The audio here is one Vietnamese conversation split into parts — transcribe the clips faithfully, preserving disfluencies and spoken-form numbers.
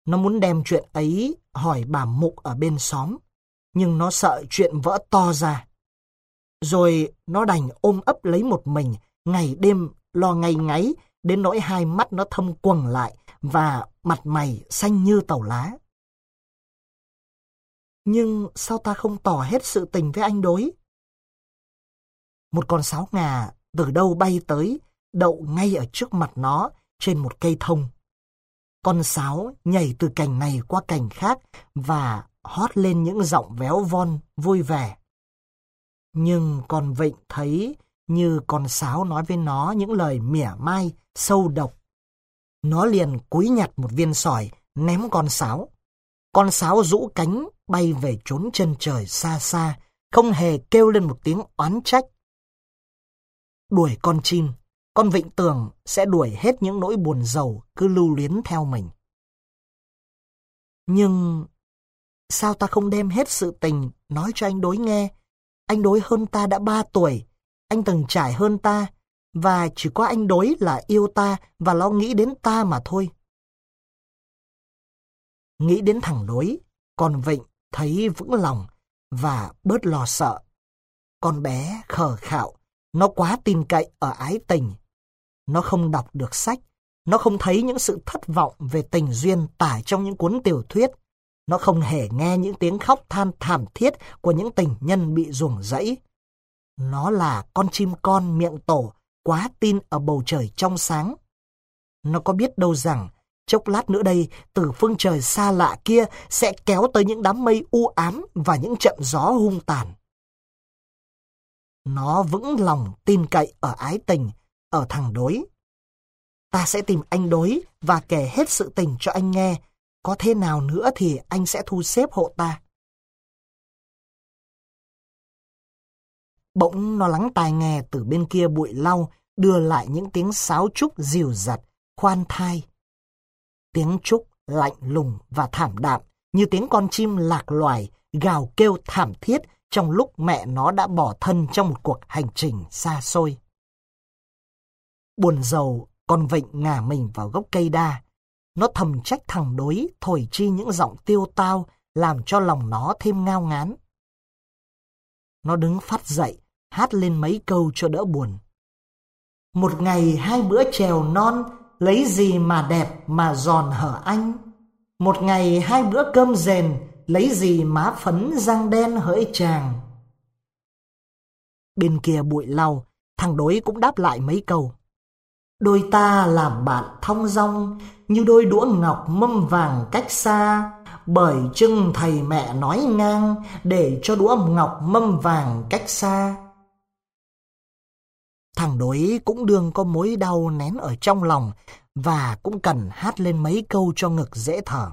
Nó muốn đem chuyện ấy hỏi bà Mục ở bên xóm, nhưng nó sợ chuyện vỡ to ra. Rồi nó đành ôm ấp lấy một mình, ngày đêm lo ngay ngáy, đến nỗi hai mắt nó thâm quầng lại và mặt mày xanh như tàu lá. Nhưng sao ta không tỏ hết sự tình với anh Đối? Một con sáo ngà từ đâu bay tới, đậu ngay ở trước mặt nó trên một cây thông. Con sáo nhảy từ cành này qua cành khác và hót lên những giọng véo von vui vẻ. Nhưng con Vịnh thấy như con sáo nói với nó những lời mỉa mai, sâu độc. Nó liền cúi nhặt một viên sỏi, ném con sáo. Con sáo rũ cánh bay về chốn chân trời xa xa, không hề kêu lên một tiếng oán trách. Đuổi con chim, con Vịnh tưởng sẽ đuổi hết những nỗi buồn rầu cứ lưu luyến theo mình. Nhưng sao ta không đem hết sự tình nói cho anh Đối nghe? Anh Đối hơn ta đã ba tuổi, anh từng trải hơn ta, và chỉ có anh Đối là yêu ta và lo nghĩ đến ta mà thôi. Nghĩ đến thằng Đối, con Vịnh thấy vững lòng và bớt lo sợ. Con bé khờ khạo, nó quá tin cậy ở ái tình. Nó không đọc được sách, nó không thấy những sự thất vọng về tình duyên tải trong những cuốn tiểu thuyết. Nó không hề nghe những tiếng khóc than thảm thiết của những tình nhân bị ruồng rẫy. Nó là con chim con miệng tổ, quá tin ở bầu trời trong sáng. Nó có biết đâu rằng, chốc lát nữa đây, từ phương trời xa lạ kia sẽ kéo tới những đám mây u ám và những trận gió hung tàn. Nó vững lòng tin cậy ở ái tình, ở thằng Đối. Ta sẽ tìm anh Đối và kể hết sự tình cho anh nghe. Có thế nào nữa thì anh sẽ thu xếp hộ ta. Bỗng nó lắng tai nghe từ bên kia bụi lau đưa lại những tiếng sáo trúc dìu dặt, khoan thai. Tiếng trúc lạnh lùng và thảm đạm như tiếng con chim lạc loài gào kêu thảm thiết trong lúc mẹ nó đã bỏ thân trong một cuộc hành trình xa xôi. Buồn rầu, con Vịnh ngả mình vào gốc cây đa. Nó thầm trách thằng Đối thổi chi những giọng tiêu tao làm cho lòng nó thêm ngao ngán. Nó đứng phắt dậy, hát lên mấy câu cho đỡ buồn. Một ngày hai bữa chèo non, lấy gì mà đẹp mà giòn hở anh. Một ngày hai bữa cơm rền, lấy gì má phấn răng đen hỡi chàng. Bên kia bụi lau, thằng Đối cũng đáp lại mấy câu. Đôi ta làm bạn thong dong, như đôi đũa ngọc mâm vàng cách xa, bởi chưng thầy mẹ nói ngang, để cho đũa ngọc mâm vàng cách xa. Thằng Đối cũng đương có mối đau nén ở trong lòng, và cũng cần hát lên mấy câu cho ngực dễ thở.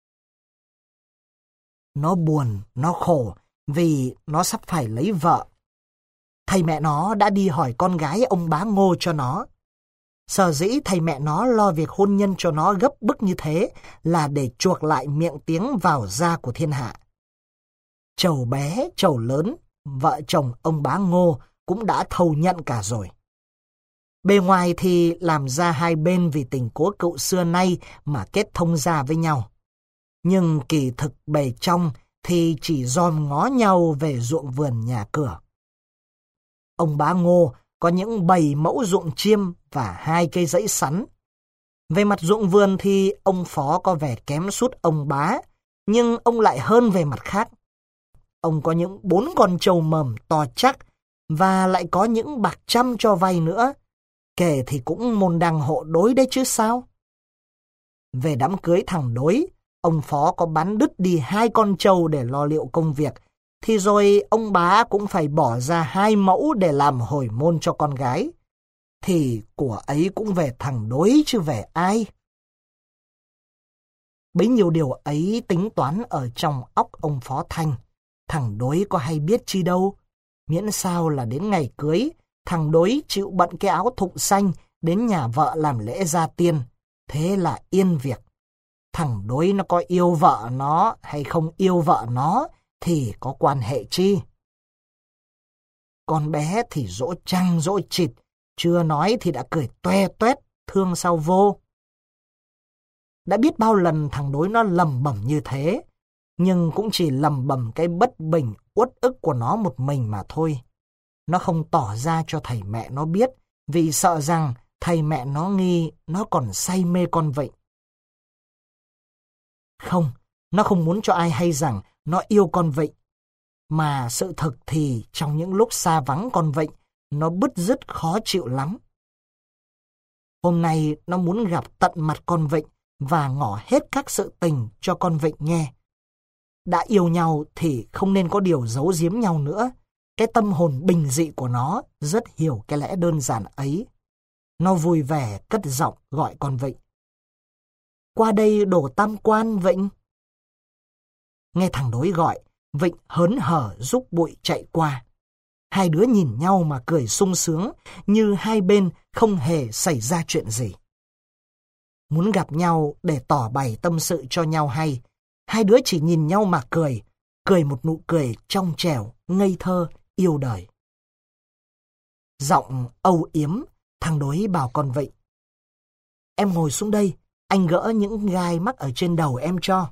Nó buồn, nó khổ, vì nó sắp phải lấy vợ. Thầy mẹ nó đã đi hỏi con gái ông bá Ngô cho nó. Sở dĩ thầy mẹ nó lo việc hôn nhân cho nó gấp bức như thế là để chuộc lại miệng tiếng vào da của thiên hạ. Chầu bé, chầu lớn, vợ chồng ông bá Ngô cũng đã thâu nhận cả rồi. Bề ngoài thì làm ra hai bên vì tình cố cựu xưa nay mà kết thông ra với nhau. Nhưng kỳ thực bề trong thì chỉ dòm ngó nhau về ruộng vườn nhà cửa. Ông bá Ngô có những bầy mẫu ruộng chiêm và hai cây dãy sắn. Về mặt ruộng vườn thì ông Phó có vẻ kém sút ông bá, nhưng ông lại hơn về mặt khác. Ông có những bốn con trâu mầm to chắc và lại có những bạc trăm cho vay nữa. Kể thì cũng môn đăng hộ đối đấy chứ sao. Về đám cưới thằng Đối, ông Phó có bán đứt đi hai con trâu để lo liệu công việc, thì rồi ông bá cũng phải bỏ ra hai mẫu để làm hồi môn cho con gái. Thì của ấy cũng về thằng Đối chứ về ai. Bấy nhiêu điều ấy tính toán ở trong óc ông Phó Thanh. Thằng Đối có hay biết chi đâu. Miễn sao là đến ngày cưới, thằng Đối chịu bận cái áo thụng xanh đến nhà vợ làm lễ gia tiên. Thế là yên việc. Thằng Đối nó có yêu vợ nó hay không yêu vợ nó thì có quan hệ chi. Con bé thì dỗ trăng dỗ chịt, chưa nói thì đã cười toe toét, thương sao vô. Đã biết bao lần thằng đối nó lầm bầm như thế, nhưng cũng chỉ lầm bầm cái bất bình, uất ức của nó một mình mà thôi. Nó không tỏ ra cho thầy mẹ nó biết, vì sợ rằng thầy mẹ nó nghi nó còn say mê con Vịnh. Không, nó không muốn cho ai hay rằng nó yêu con Vịnh. Mà sự thực thì trong những lúc xa vắng con Vịnh, nó bứt rứt khó chịu lắm. Hôm nay nó muốn gặp tận mặt con Vịnh và ngỏ hết các sự tình cho con Vịnh nghe. Đã yêu nhau thì không nên có điều giấu giếm nhau nữa. Cái tâm hồn bình dị của nó rất hiểu cái lẽ đơn giản ấy. Nó vui vẻ cất giọng gọi con Vịnh. Qua đây đổ tam quan Vịnh. Nghe thằng đối gọi, Vịnh hớn hở rúc bụi chạy qua. Hai đứa nhìn nhau mà cười sung sướng, như hai bên không hề xảy ra chuyện gì. Muốn gặp nhau để tỏ bày tâm sự cho nhau hay, hai đứa chỉ nhìn nhau mà cười, cười một nụ cười trong trẻo, ngây thơ, yêu đời. Giọng âu yếm, thằng đối bảo con Vịnh. Em ngồi xuống đây, anh gỡ những gai mắc ở trên đầu em cho.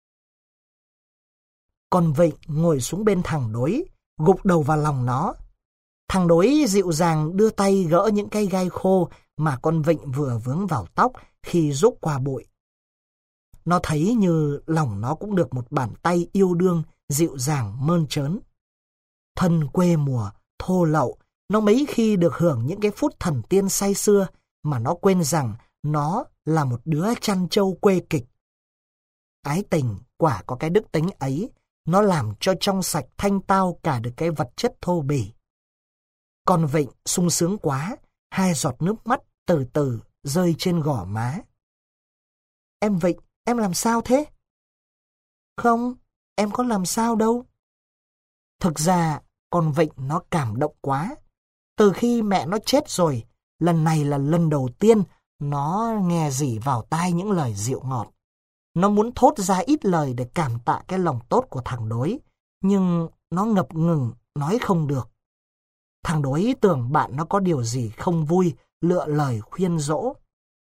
Con Vịnh ngồi xuống bên thằng đối, gục đầu vào lòng nó. Thằng đối dịu dàng đưa tay gỡ những cây gai khô mà con Vịnh vừa vướng vào tóc khi rúc qua bụi. Nó thấy như lòng nó cũng được một bàn tay yêu đương, dịu dàng mơn trớn. Thân quê mùa, thô lậu, nó mấy khi được hưởng những cái phút thần tiên say sưa mà nó quên rằng nó là một đứa chăn trâu quê kịch. Ái tình quả có cái đức tính ấy, nó làm cho trong sạch thanh tao cả được cái vật chất thô bỉ. Con Vịnh sung sướng quá, hai giọt nước mắt từ từ rơi trên gò má. Em Vịnh, em làm sao thế? Không, em có làm sao đâu. Thực ra, con Vịnh nó cảm động quá. Từ khi mẹ nó chết rồi, lần này là lần đầu tiên nó nghe rỉ vào tai những lời dịu ngọt. Nó muốn thốt ra ít lời để cảm tạ cái lòng tốt của thằng đối, nhưng nó ngập ngừng, nói không được. Thằng đối tưởng bạn nó có điều gì không vui, lựa lời khuyên dỗ.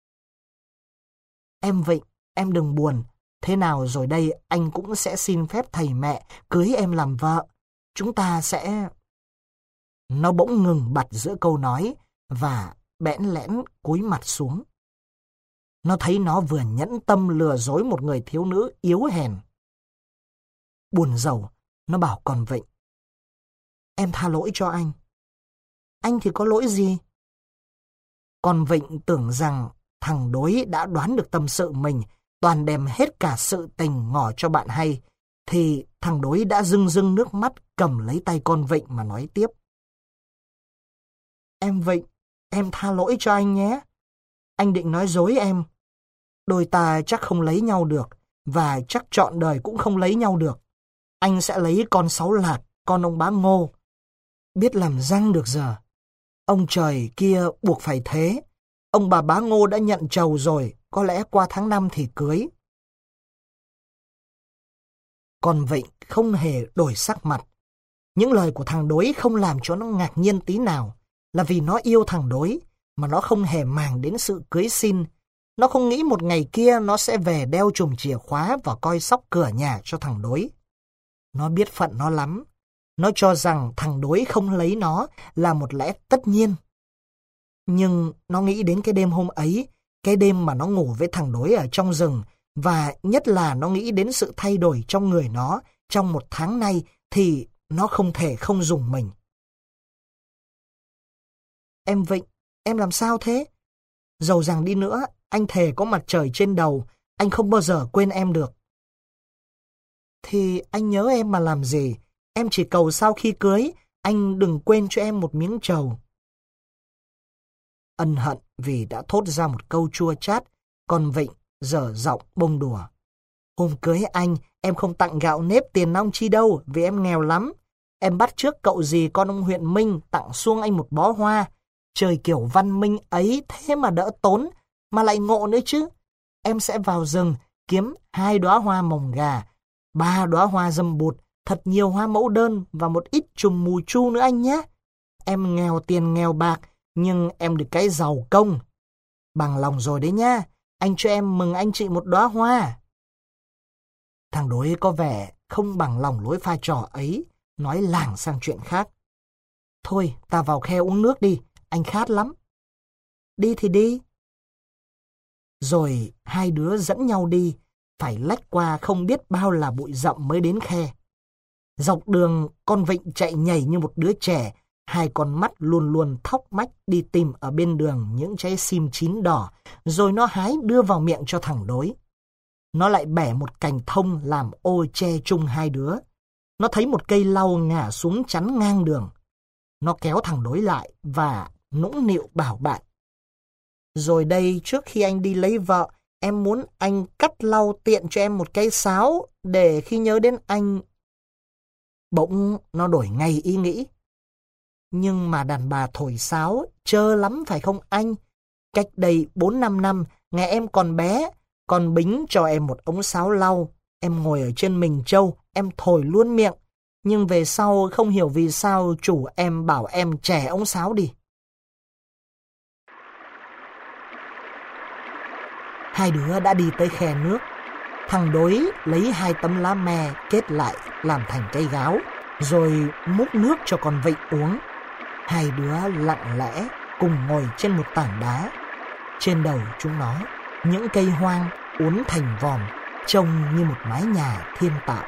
Em Vịnh, em đừng buồn. Thế nào rồi đây anh cũng sẽ xin phép thầy mẹ cưới em làm vợ. Chúng ta sẽ... Nó bỗng ngừng bặt giữa câu nói và bẽn lẽn cúi mặt xuống. Nó thấy nó vừa nhẫn tâm lừa dối một người thiếu nữ yếu hèn. Buồn rầu, nó bảo con Vịnh. Em tha lỗi cho anh. Anh thì có lỗi gì? Con Vịnh tưởng rằng thằng đối đã đoán được tâm sự mình, toàn đem hết cả sự tình ngỏ cho bạn hay, thì thằng đối đã rưng rưng nước mắt cầm lấy tay con Vịnh mà nói tiếp. Em Vịnh, em tha lỗi cho anh nhé. Anh định nói dối em. Đôi ta chắc không lấy nhau được, và chắc trọn đời cũng không lấy nhau được. Anh sẽ lấy con Sáu Lạt, con ông bá Ngô. Biết làm răng được giờ. Ông trời kia buộc phải thế. Ông bà bá Ngô đã nhận trầu rồi, có lẽ qua tháng năm thì cưới. Con Vịnh không hề đổi sắc mặt. Những lời của thằng đối không làm cho nó ngạc nhiên tí nào, là vì nó yêu thằng đối, mà nó không hề màng đến sự cưới xin. Nó không nghĩ một ngày kia nó sẽ về đeo chùm chìa khóa và coi sóc cửa nhà cho thằng đối. Nó biết phận nó lắm. Nó cho rằng thằng đối không lấy nó là một lẽ tất nhiên. Nhưng nó nghĩ đến cái đêm hôm ấy, cái đêm mà nó ngủ với thằng đối ở trong rừng, và nhất là nó nghĩ đến sự thay đổi trong người nó trong một tháng nay, thì nó không thể không dùng mình. Em Vịnh, em làm sao thế? Dầu rằng đi nữa, anh thề có mặt trời trên đầu, anh không bao giờ quên em được. Thì anh nhớ em mà làm gì? Em chỉ cầu sau khi cưới, anh đừng quên cho em một miếng trầu. Ân hận vì đã thốt ra một câu chua chát, con Vịnh dở giọng bông đùa. Hôm cưới anh, em không tặng gạo nếp tiền nong chi đâu, vì em nghèo lắm. Em bắt chước cậu dì con ông huyện Minh tặng xuông anh một bó hoa. Trời kiểu văn minh ấy thế mà đỡ tốn, mà lại ngộ nữa chứ. Em sẽ vào rừng kiếm hai đóa hoa mồng gà, ba đóa hoa dâm bụt, thật nhiều hoa mẫu đơn và một ít chùm mù chu nữa anh nhé. Em nghèo tiền nghèo bạc, nhưng em được cái giàu công. Bằng lòng rồi đấy nha. anh cho em mừng anh chị một đóa hoa. Thằng đối có vẻ không bằng lòng lối pha trò ấy, nói lảng sang chuyện khác. Thôi, ta vào khe uống nước đi, anh khát lắm. Đi thì đi. Rồi hai đứa dẫn nhau đi, phải lách qua không biết bao là bụi rậm mới đến khe. Dọc đường, con Vịnh chạy nhảy như một đứa trẻ, hai con mắt luôn luôn thóc mách đi tìm ở bên đường những trái sim chín đỏ, rồi nó hái đưa vào miệng cho thằng đối. Nó lại bẻ một cành thông làm ô che chung hai đứa. Nó thấy một cây lau ngả xuống chắn ngang đường. Nó kéo thằng đối lại và nũng nịu bảo bạn. Rồi đây, trước khi anh đi lấy vợ, em muốn anh cắt lau tiện cho em một cây sáo, để khi nhớ đến anh... Bỗng nó đổi ngay ý nghĩ. Nhưng mà đàn bà thổi sáo, chơ lắm phải không anh? Cách đây bốn năm năm, ngày em còn bé, con Bính cho em một ống sáo lau. Em ngồi ở trên mình trâu, em thổi luôn miệng. Nhưng về sau không hiểu vì sao chủ em bảo em chẻ ống sáo đi. Hai đứa đã đi tới khe nước. Thằng đối lấy hai tấm lá me kết lại làm thành cây gáo, rồi múc nước cho con Vịnh uống. Hai đứa lặng lẽ cùng ngồi trên một tảng đá. Trên đầu chúng nó, những cây hoang uốn thành vòm, trông như một mái nhà thiên tạo.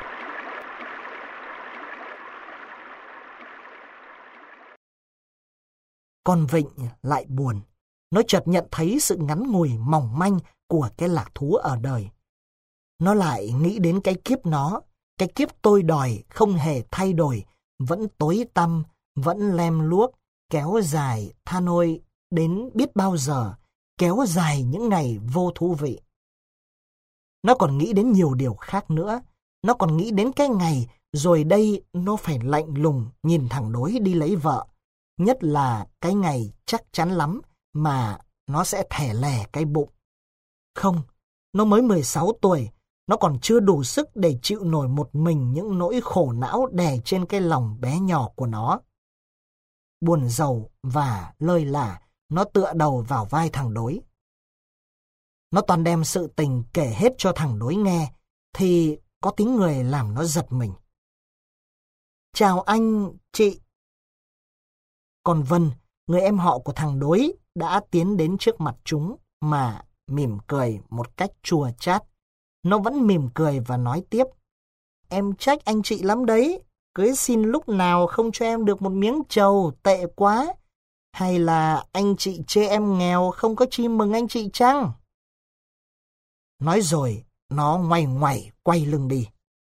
Con Vịnh lại buồn. Nó chợt nhận thấy sự ngắn ngủi mỏng manh của cái lạc thú ở đời. Nó lại nghĩ đến cái kiếp nó, cái kiếp tôi đòi không hề thay đổi, vẫn tối tăm, vẫn lem luốc, kéo dài, than ôi, đến biết bao giờ, kéo dài những ngày vô thú vị. Nó còn nghĩ đến nhiều điều khác nữa. Nó còn nghĩ đến cái ngày rồi đây nó phải lạnh lùng nhìn thằng đối đi lấy vợ. Nhất là cái ngày chắc chắn lắm mà nó sẽ thẻ lè cái bụng. Không, nó mới mười sáu tuổi, nó còn chưa đủ sức để chịu nổi một mình những nỗi khổ não đè trên cái lòng bé nhỏ của nó. Buồn rầu và lơi lả, nó tựa đầu vào vai thằng đối. Nó toàn đem sự tình kể hết cho thằng đối nghe, thì có tiếng người làm nó giật mình. Chào anh, chị. Còn Vân, người em họ của thằng đối, đã tiến đến trước mặt chúng mà mỉm cười một cách chua chát. Nó vẫn mỉm cười và nói tiếp. Em trách anh chị lắm đấy. Cưới xin lúc nào không cho em được một miếng trầu, tệ quá. Hay là anh chị chê em nghèo không có chi mừng anh chị chăng? Nói rồi, nó ngoay ngoẩy quay lưng đi.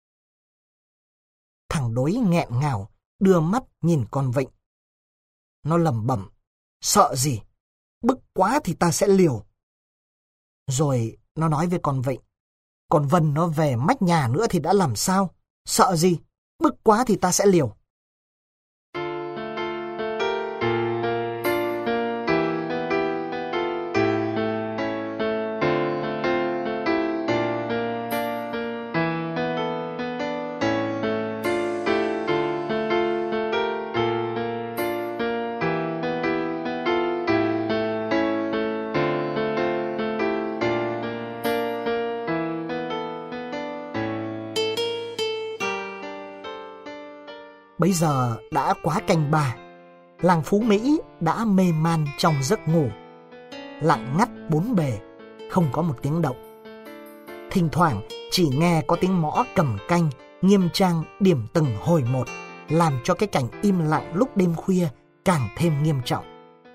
Thằng đối nghẹn ngào, đưa mắt nhìn con Vịnh. Nó lẩm bẩm, sợ gì? Bức quá thì ta sẽ liều. Rồi nó nói với con Vịnh, còn Vân nó về mách nhà nữa thì đã làm sao? Sợ gì? Bức quá thì ta sẽ liều. Bây giờ đã quá canh ba, làng Phú Mỹ đã mê man trong giấc ngủ. Lặng ngắt bốn bề, không có một tiếng động. Thỉnh thoảng chỉ nghe có tiếng mõ cầm canh, nghiêm trang điểm từng hồi một, làm cho cái cảnh im lặng lúc đêm khuya càng thêm nghiêm trọng.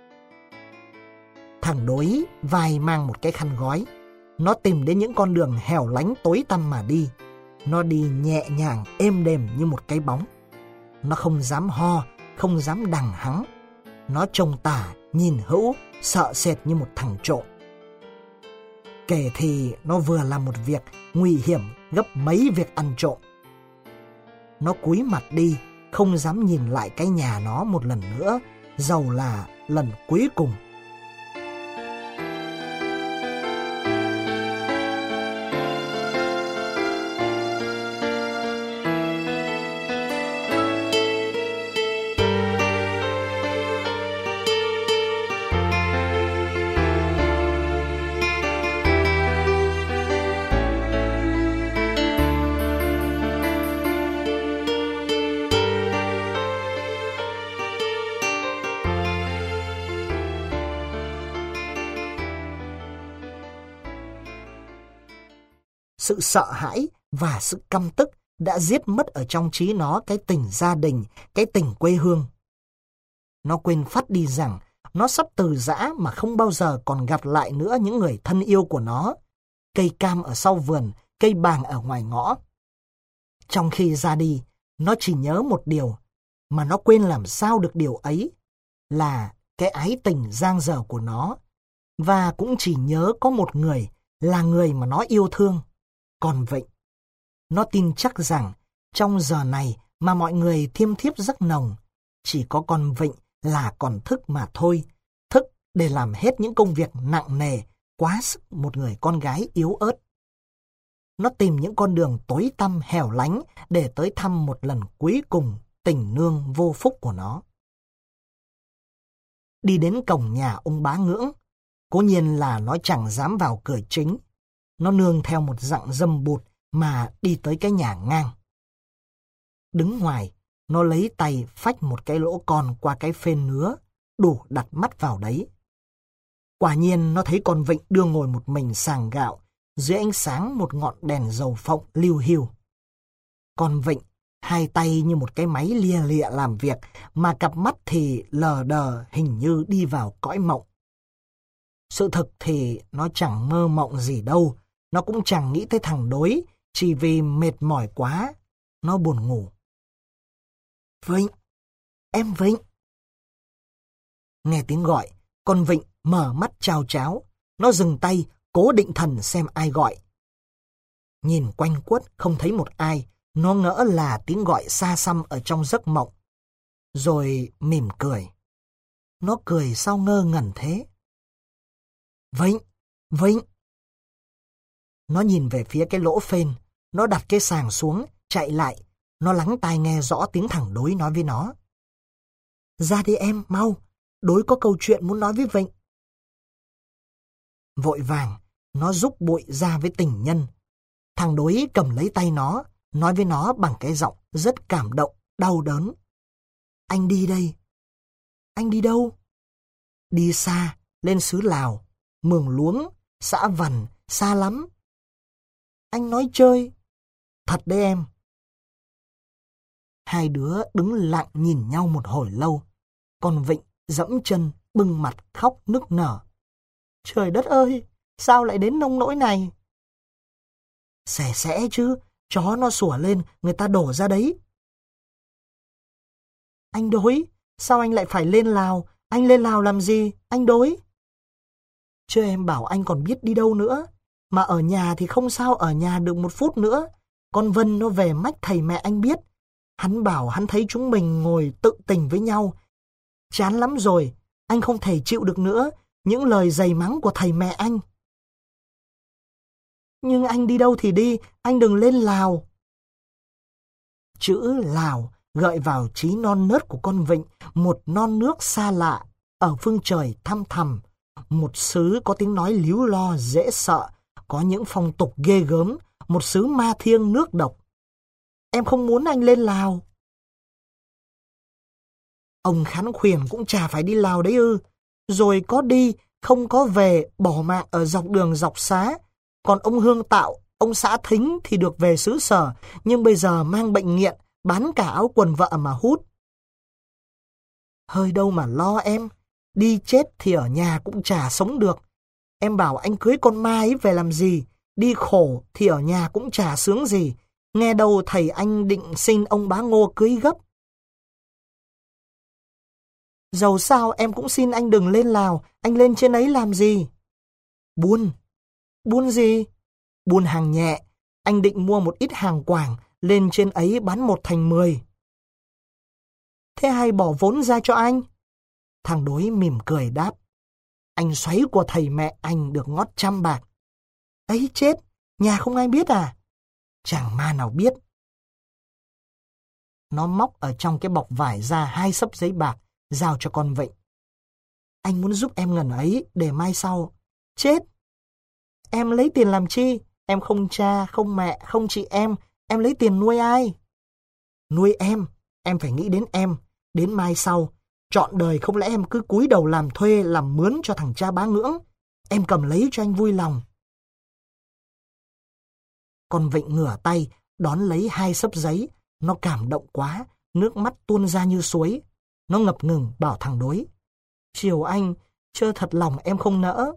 Thằng đối vai mang một cái khăn gói. Nó tìm đến những con đường hẻo lánh tối tăm mà đi. Nó đi nhẹ nhàng êm đềm như một cái bóng. Nó không dám ho, không dám đằng hắng. Nó trông tả, nhìn hữu, sợ sệt như một thằng trộm. Kể thì nó vừa làm một việc nguy hiểm gấp mấy việc ăn trộm. Nó cúi mặt đi, không dám nhìn lại cái nhà nó một lần nữa, dầu là lần cuối cùng. sự sợ hãi và sự căm tức đã giết mất ở trong trí nó cái tình gia đình, cái tình quê hương. Nó quên phắt đi rằng nó sắp từ giã mà không bao giờ còn gặp lại nữa những người thân yêu của nó. Cây cam ở sau vườn, cây bàng ở ngoài ngõ. Trong khi ra đi, nó chỉ nhớ một điều, mà nó quên làm sao được điều ấy, là cái ái tình giang dở của nó. Và cũng chỉ nhớ có một người, là người mà nó yêu thương, con Vịnh. Nó tin chắc rằng trong giờ này mà mọi người thiêm thiếp giấc nồng, chỉ có con Vịnh là còn thức mà thôi, thức để làm hết những công việc nặng nề, quá sức một người con gái yếu ớt. Nó tìm những con đường tối tăm hẻo lánh để tới thăm một lần cuối cùng tình nương vô phúc của nó. Đi đến cổng nhà ông Bá Ngưỡng, cố nhiên là nó chẳng dám vào cửa chính. Nó nương theo một dặng dâm bụt mà đi tới cái nhà ngang. Đứng ngoài, nó lấy tay phách một cái lỗ con qua cái phên nứa, đủ đặt mắt vào đấy. Quả nhiên nó thấy con Vịnh đưa ngồi một mình sàng gạo, dưới ánh sáng một ngọn đèn dầu phộng liu hiu. Con Vịnh, hai tay như một cái máy lia lịa làm việc, mà cặp mắt thì lờ đờ hình như đi vào cõi mộng. Sự thực thì nó chẳng mơ mộng gì đâu, nó cũng chẳng nghĩ tới thằng Đối, chỉ vì mệt mỏi quá, nó buồn ngủ. Vịnh! Em Vịnh! Nghe tiếng gọi, con Vịnh mở mắt chao cháo, nó dừng tay, cố định thần xem ai gọi. Nhìn quanh quất không thấy một ai, nó ngỡ là tiếng gọi xa xăm ở trong giấc mộng. Rồi mỉm cười. Nó cười sao ngơ ngẩn thế? Vịnh! Vịnh! Nó nhìn về phía cái lỗ phên, nó đặt cái sàng xuống, chạy lại. Nó lắng tai nghe rõ tiếng thằng Đối nói với nó. Ra đi em, mau, Đối có câu chuyện muốn nói với Vịnh. Vội vàng, nó rúc bụi ra với tình nhân. Thằng Đối cầm lấy tay nó, nói với nó bằng cái giọng rất cảm động, đau đớn. Anh đi đây. Anh đi đâu? Đi xa, lên xứ Lào, Mường Luống, xã Vằn, xa lắm. Anh nói chơi. Thật đấy em. Hai đứa đứng lặng nhìn nhau một hồi lâu. Con Vịnh dẫm chân, bưng mặt khóc nức nở. Trời đất ơi, sao lại đến nông nỗi này? Xẻ xẽ chứ, chó nó sủa lên, người ta đổ ra đấy. Anh Đối, sao anh lại phải lên Lào? Anh lên Lào làm gì, anh Đối? Chứ em bảo anh còn biết đi đâu nữa. Mà ở nhà thì không sao ở nhà được một phút nữa. Con Vân nó về mách thầy mẹ anh biết. Hắn bảo hắn thấy chúng mình ngồi tự tình với nhau. Chán lắm rồi, anh không thể chịu được nữa những lời giày mắng của thầy mẹ anh. Nhưng anh đi đâu thì đi, anh đừng lên Lào. Chữ Lào gợi vào trí non nớt của con Vịnh một non nước xa lạ, ở phương trời thăm thẳm, một xứ có tiếng nói líu lo dễ sợ, có những phong tục ghê gớm, một xứ ma thiêng nước độc. Em không muốn anh lên Lào. Ông Khán Khuyền cũng chả phải đi Lào đấy ư. Rồi có đi, không có về, bỏ mạng ở dọc đường dọc xá. Còn ông Hương Tạo, ông Xã Thính thì được về xứ Sở, nhưng bây giờ mang bệnh nghiện, bán cả áo quần vợ mà hút. Hơi đâu mà lo em, đi chết thì ở nhà cũng chả sống được. Em bảo anh cưới con ma ấy về làm gì, đi khổ thì ở nhà cũng chả sướng gì. Nghe đâu thầy anh định xin ông Bá Ngô cưới gấp. Dầu sao em cũng xin anh đừng lên Lào, anh lên trên ấy làm gì? Buôn. Buôn gì? Buôn hàng nhẹ, anh định mua một ít hàng quảng, lên trên ấy bán một thành mười. Thế hay bỏ vốn ra cho anh? Thằng Đối mỉm cười đáp. Anh xoáy của thầy mẹ anh được ngót trăm bạc. Ấy chết, nhà không ai biết à? Chẳng ma nào biết. Nó móc ở trong cái bọc vải ra hai xấp giấy bạc, giao cho con Vịnh. Anh muốn giúp em ngần ấy để mai sau. Chết! Em lấy tiền làm chi? Em không cha, không mẹ, không chị em. Em lấy tiền nuôi ai? Nuôi em. Em phải nghĩ đến em. Đến mai sau. Trọn đời không lẽ em cứ cúi đầu làm thuê, làm mướn cho thằng cha Bá Ngưỡng. Em cầm lấy cho anh vui lòng. Con Vịnh ngửa tay, đón lấy hai xấp giấy. Nó cảm động quá, nước mắt tuôn ra như suối. Nó ngập ngừng bảo thằng Đối: "Chiều anh, chơ thật lòng em không nỡ."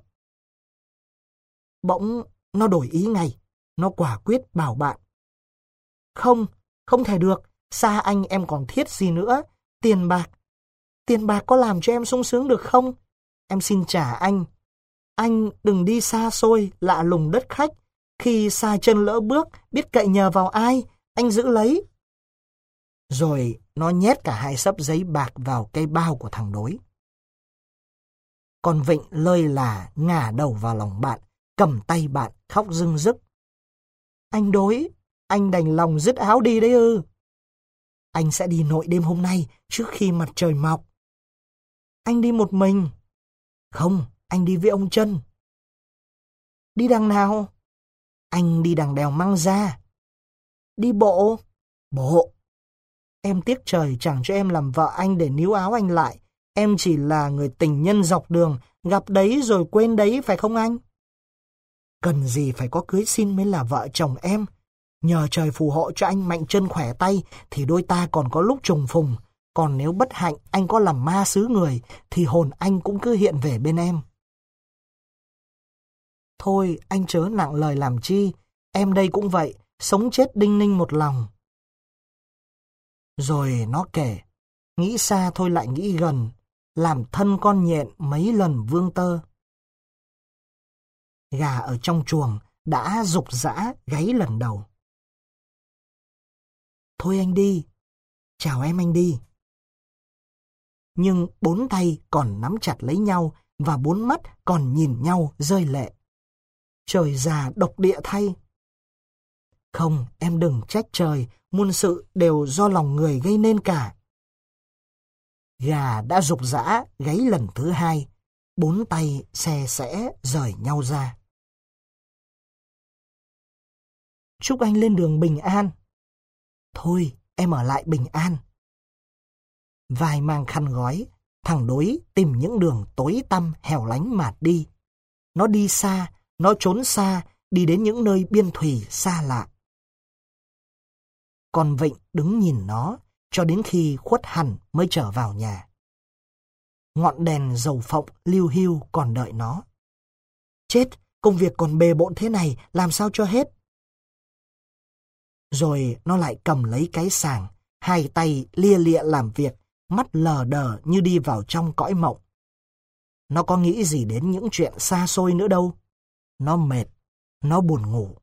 Bỗng nó đổi ý ngay. Nó quả quyết bảo bạn: "Không, không thể được. Xa anh em còn thiết gì nữa. Tiền bạc. Tiền bạc có làm cho em sung sướng được không? Em xin trả anh. Anh đừng đi xa xôi, lạ lùng đất khách. Khi xa chân lỡ bước, biết cậy nhờ vào ai, anh giữ lấy." Rồi nó nhét cả hai xấp giấy bạc vào cây bao của thằng Đối. Con Vịnh lơi là ngả đầu vào lòng bạn, cầm tay bạn khóc rưng rức: "Anh Đối, anh đành lòng dứt áo đi đấy ư? Anh sẽ đi nội đêm hôm nay trước khi mặt trời mọc." "Anh đi một mình." "Không, anh đi với ông Trân." "Đi đằng nào?" "Anh đi đằng đèo Măng Ra." "Đi bộ?" "Bộ." "Em tiếc trời chẳng cho em làm vợ anh để níu áo anh lại. Em chỉ là người tình nhân dọc đường, gặp đấy rồi quên đấy phải không anh?" "Cần gì phải có cưới xin mới là vợ chồng em. Nhờ trời phù hộ cho anh mạnh chân khỏe tay thì đôi ta còn có lúc trùng phùng. Còn nếu bất hạnh anh có làm ma xứ người thì hồn anh cũng cứ hiện về bên em." "Thôi anh chớ nặng lời làm chi. Em đây cũng vậy, sống chết đinh ninh một lòng." Rồi nó kể, nghĩ xa thôi lại nghĩ gần, làm thân con nhện mấy lần vương tơ. Gà ở trong chuồng đã rục rã gáy lần đầu. "Thôi anh đi." "Chào em anh đi." Nhưng bốn tay còn nắm chặt lấy nhau và bốn mắt còn nhìn nhau rơi lệ. Trời già độc địa thay. "Không, em đừng trách trời, muôn sự đều do lòng người gây nên cả." Gà đã rục rã gáy lần thứ hai, bốn tay xe xẽ rời nhau ra. "Chúc anh lên đường bình an." "Thôi, em ở lại bình an." Vai mang khăn gói, thằng Đối tìm những đường tối tăm hẻo lánh mà đi. Nó đi xa, nó trốn xa, đi đến những nơi biên thùy xa lạ. Con Vịnh đứng nhìn nó cho đến khi khuất hẳn mới trở vào nhà. Ngọn đèn dầu phộng liu hiu còn đợi nó. Chết, công việc còn bề bộn thế này, làm sao cho hết? Rồi nó lại cầm lấy cái sàng, hai tay lia lịa làm việc, mắt lờ đờ như đi vào trong cõi mộng. Nó có nghĩ gì đến những chuyện xa xôi nữa đâu. Nó mệt, nó buồn ngủ.